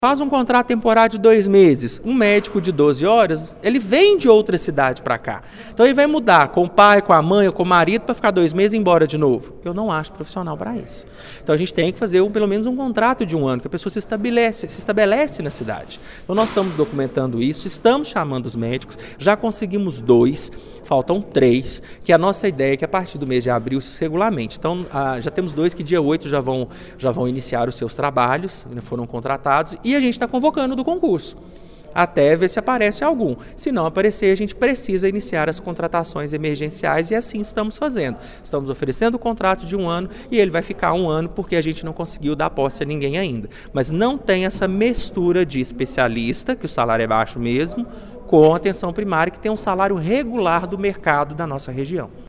Faz um contrato temporário de 2 meses. Um médico de 12 horas, ele vem de outra cidade para cá. Então ele vai mudar com o pai, com a mãe ou com o marido para ficar 2 meses e ir embora de novo. Eu não acho profissional para isso. Então a gente tem que fazer pelo menos um contrato de 1 ano, que a pessoa se estabelece na cidade. Então nós estamos documentando isso, estamos chamando os médicos, já conseguimos 2, faltam 3, que a nossa ideia é que a partir do mês de abril isso se regulamente. Então já temos 2 que dia 8 já vão iniciar os seus trabalhos, foram contratados, e a gente está convocando do concurso, até ver se aparece algum. Se não aparecer, a gente precisa iniciar as contratações emergenciais e assim estamos fazendo. Estamos oferecendo o contrato de 1 ano e ele vai ficar 1 ano porque a gente não conseguiu dar posse a ninguém ainda. Mas não tem essa mistura de especialista, que o salário é baixo mesmo, com atenção primária, que tem um salário regular do mercado da nossa região.